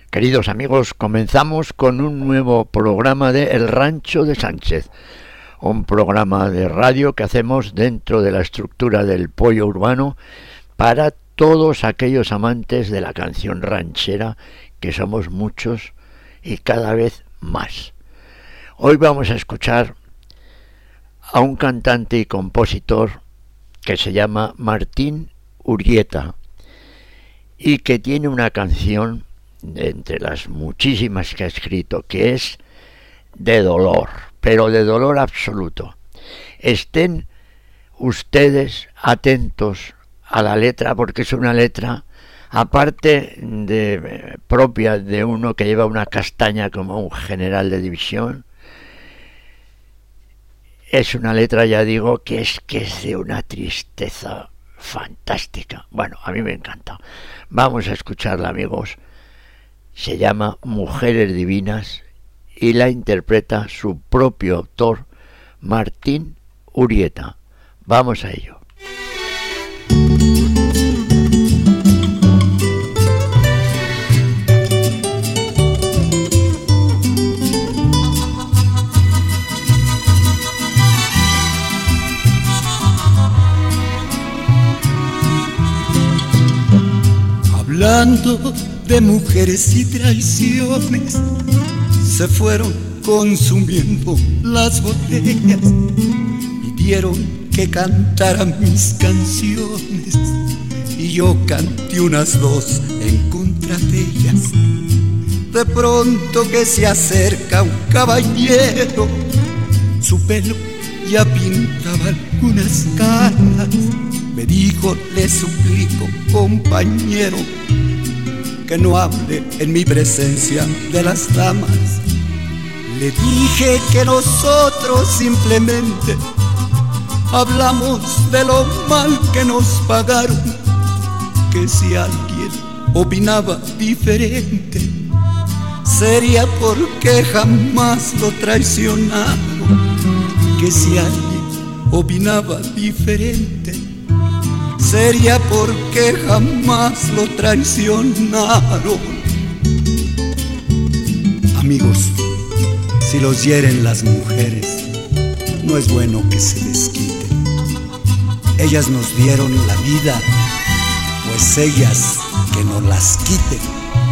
Queridos amigos, comenzamos con un nuevo programa de El Rancho de Sánchez, un programa de radio que hacemos dentro de la estructura del Pollo Urbano para todos aquellos amantes de la canción ranchera, que somos muchos y cada vez más. Hoy vamos a escuchar a un cantante y compositor que se llama Martín Urrieta y que tiene una canción entre las muchísimas que ha escrito, que es de dolor, pero de dolor absoluto. Estén ustedes atentos a la letra, porque es una letra, aparte de propia de uno que lleva una castaña como un general de división, es una letra, ya digo, que es de una tristeza fantástica. Bueno, a mí me encanta. Vamos a escucharla, amigos. Se llama Mujeres Divinas y la interpreta su propio autor, Martín Urrieta. Vamos a ello. Hablando de mujeres y traiciones, se fueron consumiendo las botellas, pidieron que cantara mis canciones y yo canté unas dos en contra de ellas. De pronto que se acerca un caballero, su pelo ya pintaba algunas canas. Me dijo, le suplico, compañero, que no hable en mi presencia de las damas. Le dije que nosotros simplemente hablamos de lo mal que nos pagaron, que si alguien opinaba diferente sería porque jamás lo traicionaron, que si alguien opinaba diferente sería porque jamás lo traicionaron. Amigos, si los hieren las mujeres, no es bueno que se desquiten. Ellas nos dieron la vida, pues ellas que nos las quiten.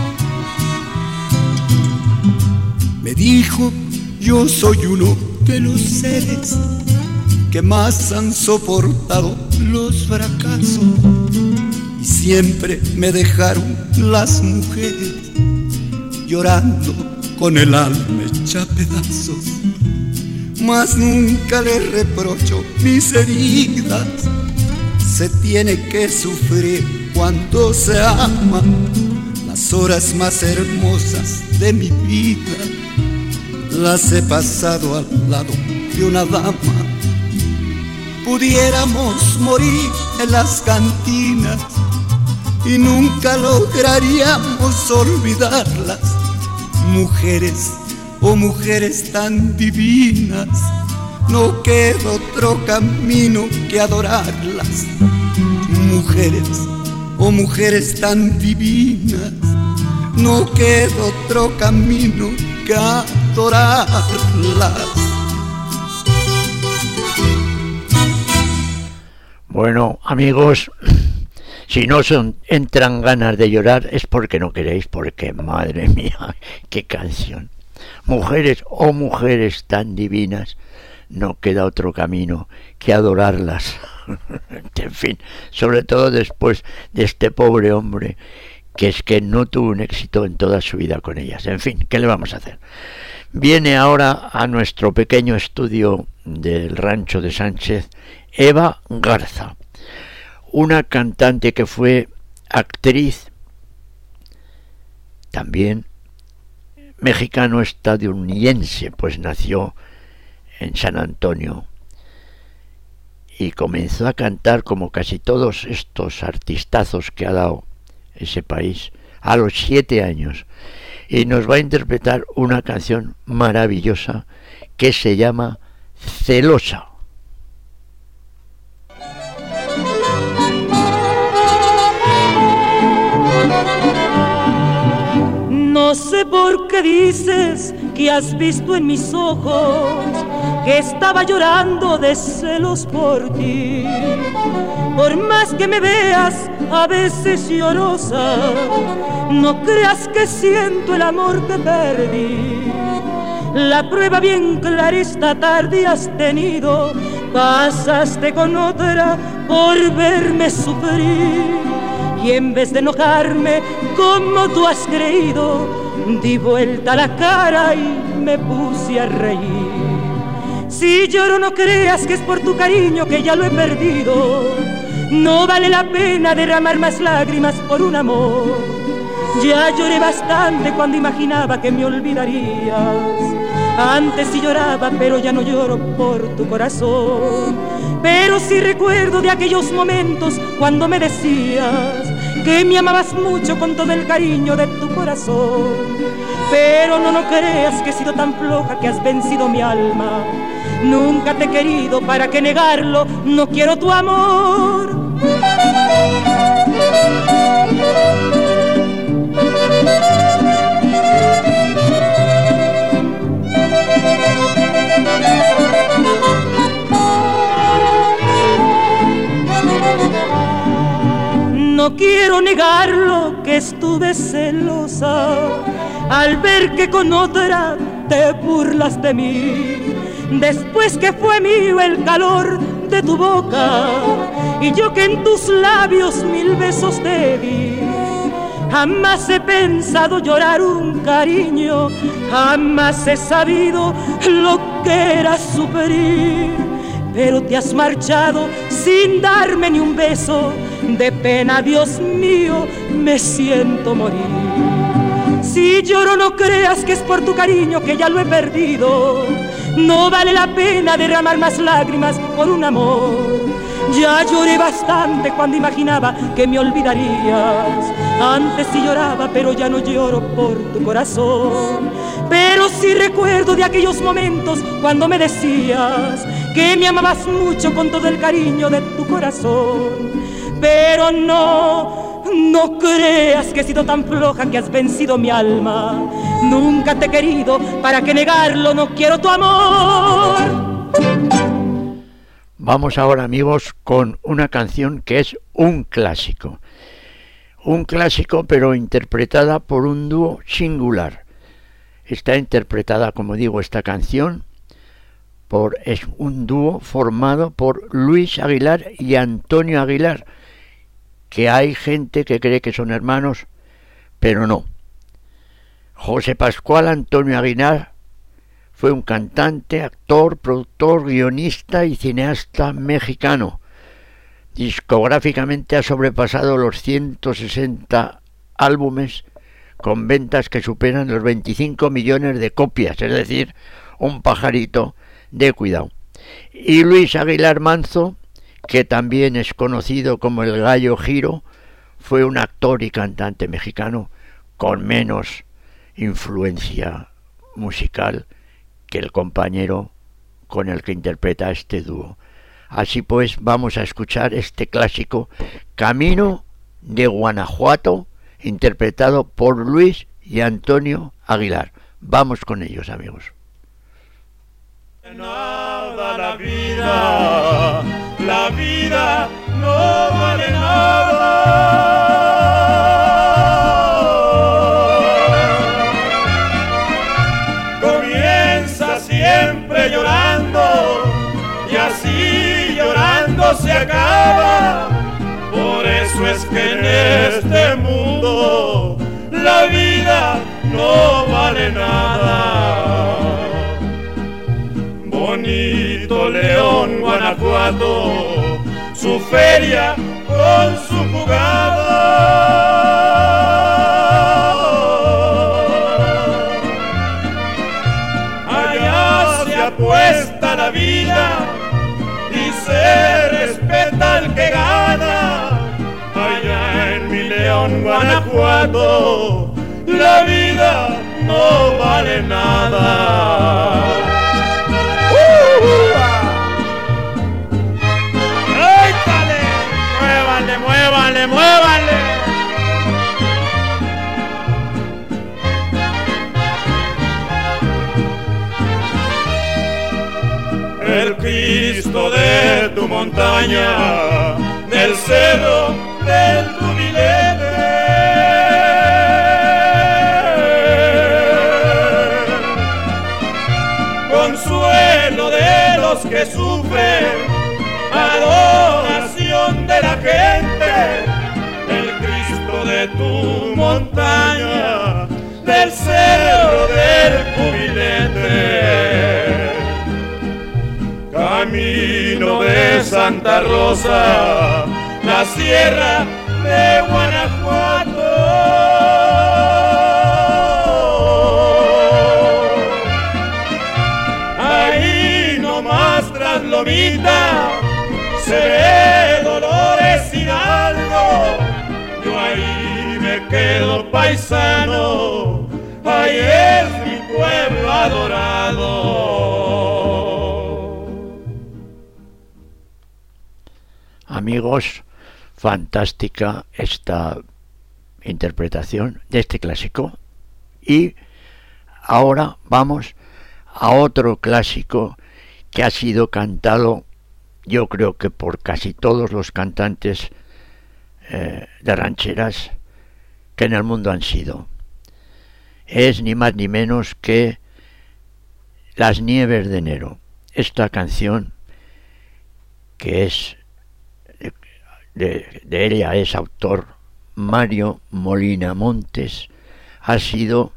Me dijo, yo soy uno de los seres que más han soportado los fracasos y siempre me dejaron las mujeres llorando con el alma hecha pedazos. Mas nunca les reprocho mis heridas, se tiene que sufrir cuando se ama. Las horas más hermosas de mi vida las he pasado al lado de una dama. Pudiéramos morir en las cantinas y nunca lograríamos olvidarlas. Mujeres, oh mujeres tan divinas, no queda otro camino que adorarlas. Mujeres, oh mujeres tan divinas, no queda otro camino que adorarlas. Bueno, amigos, si no os entran ganas de llorar es porque no queréis, porque madre mía, qué canción. Mujeres, oh mujeres tan divinas, no queda otro camino que adorarlas. En fin, sobre todo después de este pobre hombre que es que no tuvo un éxito en toda su vida con ellas. En fin, ¿qué le vamos a hacer? Viene ahora a nuestro pequeño estudio del Rancho de Sánchez Eva Garza, una cantante que fue actriz, también mexicano-estadounidense, pues nació en San Antonio y comenzó a cantar como casi todos estos artistazos que ha dado ese país a los 7 años, y nos va a interpretar una canción maravillosa que se llama Celosa. No No sé por qué dices que has visto en mis ojos que estaba llorando de celos por ti. Por más que me veas a veces llorosa, no creas que siento el amor que perdí. La prueba bien clara esta tarde has tenido, pasaste con otra por verme sufrir. Y en vez de enojarme como tú has creído, di vuelta la cara y me puse a reír. Si lloro no creas que es por tu cariño que ya lo he perdido. No vale la pena derramar más lágrimas por un amor. Ya lloré bastante cuando imaginaba que me olvidarías. Antes sí lloraba, pero ya no lloro por tu corazón. Pero sí recuerdo de aquellos momentos cuando me decías que me amabas mucho con todo el cariño de tu corazón. Pero no creas que he sido tan floja que has vencido mi alma. Nunca te he querido, ¿para qué negarlo? No quiero tu amor. No quiero negarlo que estuve celosa al ver que con otra te burlas de mí. Después que fue mío el calor de tu boca y yo que en tus labios 1000 besos te di. Jamás he pensado llorar un cariño, jamás he sabido lo que era sufrir. Pero te has marchado sin darme ni un beso, de pena, Dios mío, me siento morir. Si lloro no creas que es por tu cariño que ya lo he perdido. No vale la pena derramar más lágrimas por un amor. Ya lloré bastante cuando imaginaba que me olvidarías. Antes sí lloraba, pero ya no lloro por tu corazón. Pero sí recuerdo de aquellos momentos cuando me decías que me amabas mucho con todo el cariño de tu corazón. Pero no creas que he sido tan floja que has vencido mi alma. Nunca te he querido, ¿para qué negarlo? No quiero tu amor. Vamos ahora, amigos, con una canción que es un clásico. Un clásico, pero interpretada por un dúo singular. Está interpretada, como digo, esta canción es un dúo formado por Luis Aguilar y Antonio Aguilar, que hay gente que cree que son hermanos, pero no. José Pascual Antonio Aguilar fue un cantante, actor, productor, guionista y cineasta mexicano. Discográficamente ha sobrepasado los 160 álbumes con ventas que superan los 25 millones de copias, es decir, un pajarito de cuidado. Y Luis Aguilar Manzo, que también es conocido como el Gallo Giro, fue un actor y cantante mexicano con menos influencia musical que el compañero con el que interpreta este dúo. Así pues, vamos a escuchar este clásico Camino de Guanajuato, interpretado por Luis y Antonio Aguilar. Vamos con ellos, amigos. Nada la vida no vale nada. Comienza siempre llorando y así llorando se acaba. Por eso es que en este mundo la vida no vale nada. Bonito León, Guanajuato, su feria con su jugada. Allá se apuesta la vida y se respeta al que gana. Allá en mi León, Guanajuato, la vida no vale nada. Muévanle. Cristo de tu montaña, del cerro del Cubilete. Consuelo de los que sufren, adoración de la gente, el Cristo de tu montaña, del cerro del Cubilete. Camino de Santa Rosa, la sierra de Guanajuato. Ahí nomás tras Lomita se ve Dolores Hidalgo. Yo ahí me quedo paisano, ahí es mi pueblo adorado. Amigos, fantástica esta interpretación de este clásico. Y ahora vamos a otro clásico que ha sido cantado, yo creo que por casi todos los cantantes de rancheras que en el mundo han sido. Es ni más ni menos que Las Nieves de Enero. Esta canción, que es de ella es autor Mario Molina Montes, ha sido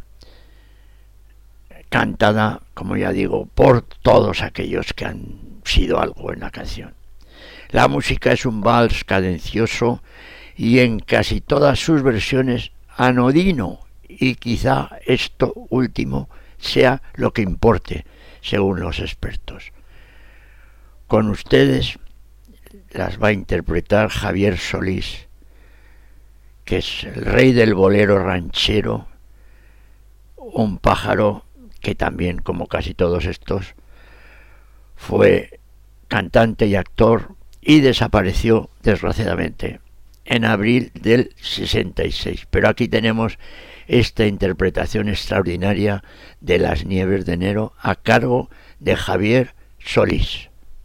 cantada, como ya digo, por todos aquellos que han sido algo en la canción. La música es un vals cadencioso y en casi todas sus versiones anodino, y quizá esto último sea lo que importe, según los expertos. Con ustedes las va a interpretar Javier Solís, que es el rey del bolero ranchero, un pájaro que también, como casi todos estos, fue cantante y actor y desapareció, desgraciadamente, en abril del 66. Pero aquí tenemos esta interpretación extraordinaria de Las Nieves de Enero a cargo de Javier Solís.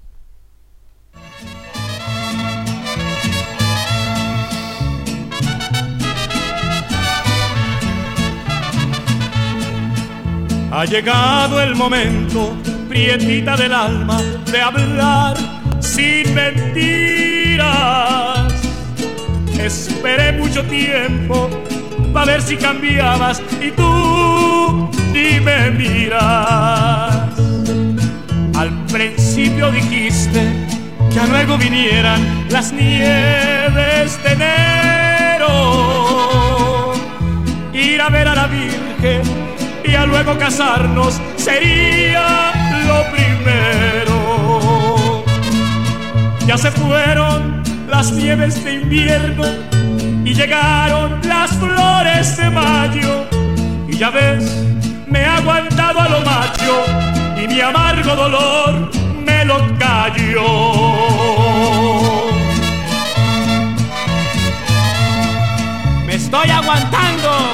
Ha llegado el momento, prietita del alma, de hablar sin mentiras. Esperé mucho tiempo para ver si cambiabas y tú ni me miras. Al principio dijiste que luego vinieran las nieves de enero, ir a ver a la Virgen y a luego casarnos sería lo primero. Ya se fueron las nieves de invierno y llegaron las flores de mayo, y ya ves, me he aguantado a lo macho y mi amargo dolor me lo callo. Me estoy aguantando,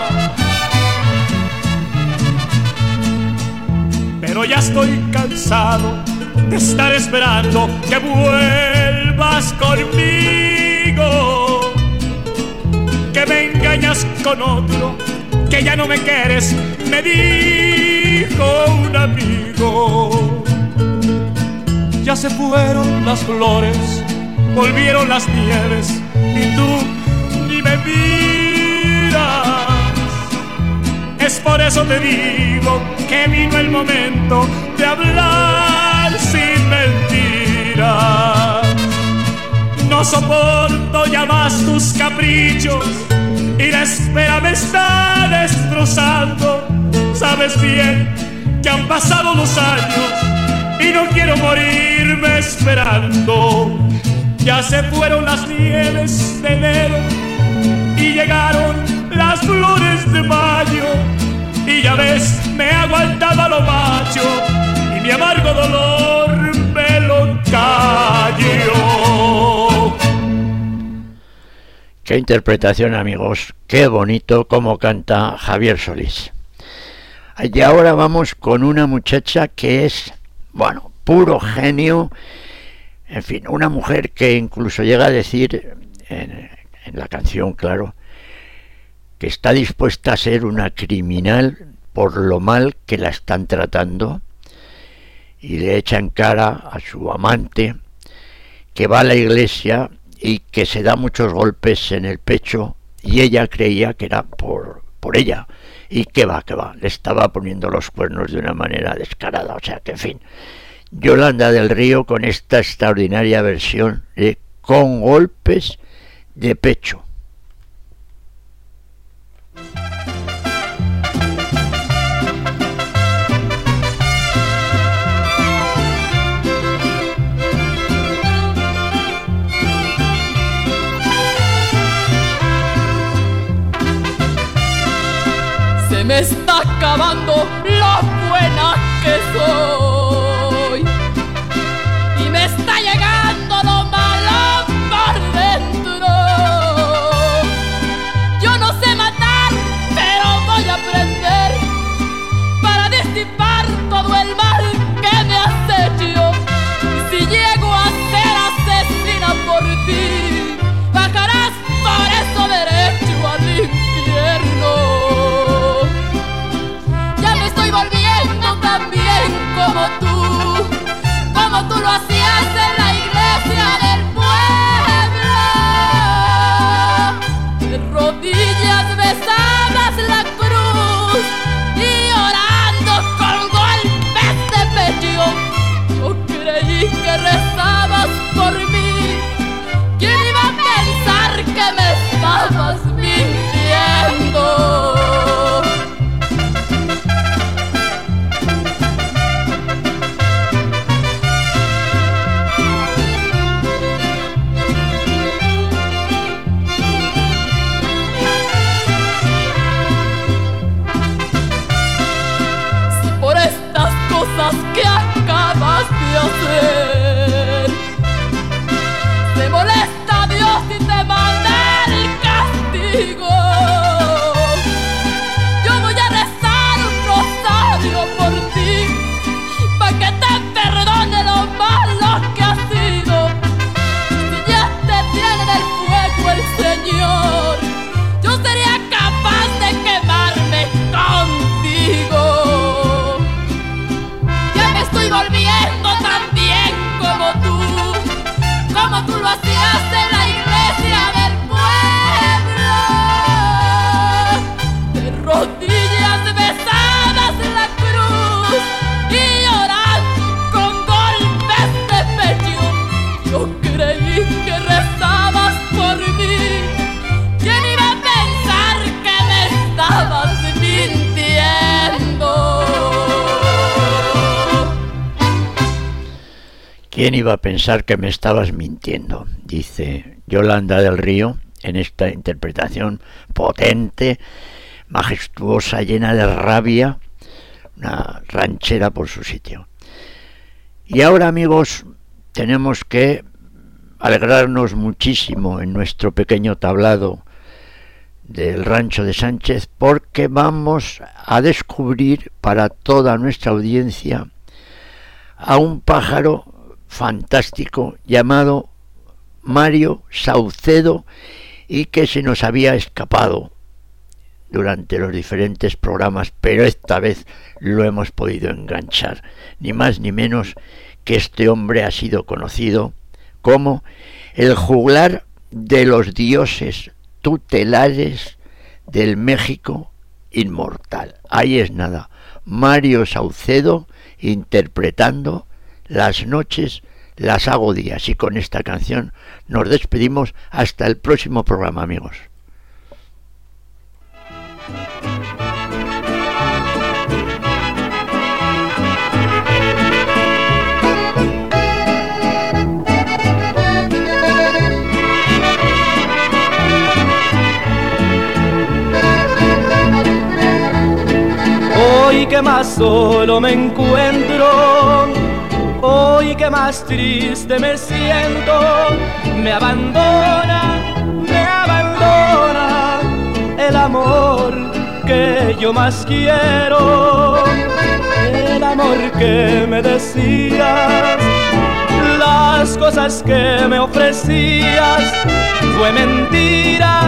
pero ya estoy cansado de estar esperando que vuelvas conmigo, que me engañas con otro, que ya no me quieres, me dijo un amigo. Ya se fueron las flores, volvieron las nieves, y tú ni me miras. Es por eso te digo que vino el momento de hablar sin mentiras. No soporto ya más tus caprichos y la espera me está destrozando. Sabes bien que han pasado los años y no quiero morirme esperando. Ya se fueron las nieves de enero y llegaron las flores de mayo, y ya ves, me he aguantado a lo macho y mi amargo dolor me lo callo. Qué interpretación, amigos, qué bonito cómo canta Javier Solís. Y ahora vamos con una muchacha que es, bueno, puro genio, En fin, una mujer que incluso llega a decir, en la canción, claro, que está dispuesta a ser una criminal por lo mal que la están tratando, y le echa en cara a su amante que va a la iglesia y que se da muchos golpes en el pecho, y ella creía que era por ella, y que va, le estaba poniendo los cuernos de una manera descarada. O sea que, en fin, Yolanda del Río con esta extraordinaria versión de Con golpes de pecho. Se me está acabando lo buena que soy y me está llegando lo malo por dentro. Yo no sé matar, pero voy a aprender para disipar todo el mal que me has hecho. Y si llego a ser asesina por ti, bajarás por eso derecho al infierno. Volviendo también como tú lo hacías en la iglesia del pueblo. De rodillas besabas la cruz y orando con golpes de pecho. Yo creí que rezabas por mí. ¿Quién iba a pensar que me estabas mintiendo? Que acabas de hacer, te molesta Dios y te manda el castigo. Yo voy a rezar un rosario por ti, para que te perdone lo malo que has sido. Si ya te tiene en el fuego el Señor, yo sería capaz de quemarme contigo. Estoy volviendo también como tú lo hacías en la iglesia del pueblo. De rodillas besadas la cruz y llorando con golpes de pecho. Yo creí que rezabas por mí. ¿Quién iba a pensar que me estabas mintiendo? ¿Quién iba a pensar que me estabas mintiendo? Dice Yolanda del Río en esta interpretación potente, majestuosa, llena de rabia, una ranchera por su sitio. Y ahora, amigos, tenemos que alegrarnos muchísimo en nuestro pequeño tablado del Rancho de Sánchez, porque vamos a descubrir para toda nuestra audiencia a un pájaro fantástico llamado Mario Saucedo, y que se nos había escapado durante los diferentes programas, pero esta vez lo hemos podido enganchar. Ni más ni menos que este hombre ha sido conocido como el juglar de los dioses tutelares del México inmortal. Ahí es nada, Mario Saucedo interpretando Las noches las hago días. Y con esta canción nos despedimos hasta el próximo programa, amigos. Hoy que más solo me encuentro, hoy que más triste me siento, me abandona el amor que yo más quiero, el amor que me decías, la las cosas que me ofrecías. Fue mentira,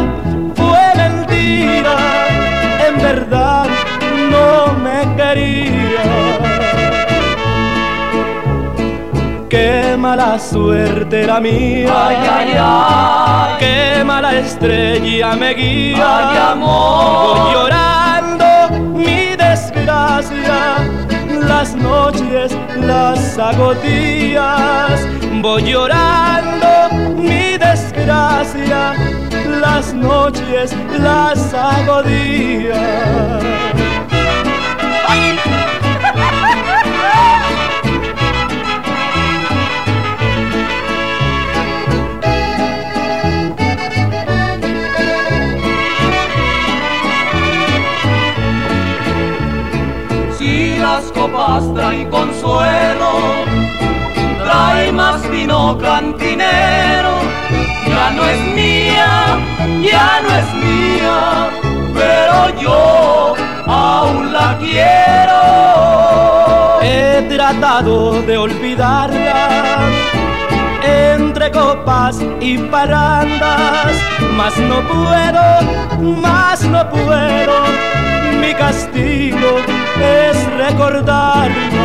en verdad no me querías. Qué mala suerte la mía, ay, ay, ay. Qué mala estrella me guía, ay, amor. Voy llorando mi desgracia, las noches las hago días. Voy llorando mi desgracia, las noches las hago días. Si las copas traen consuelo, trae más vino cantinero. Ya no es mía, pero yo aún la quiero. He tratado de olvidarla entre copas y parrandas, mas no puedo, mi castigo es recordarla.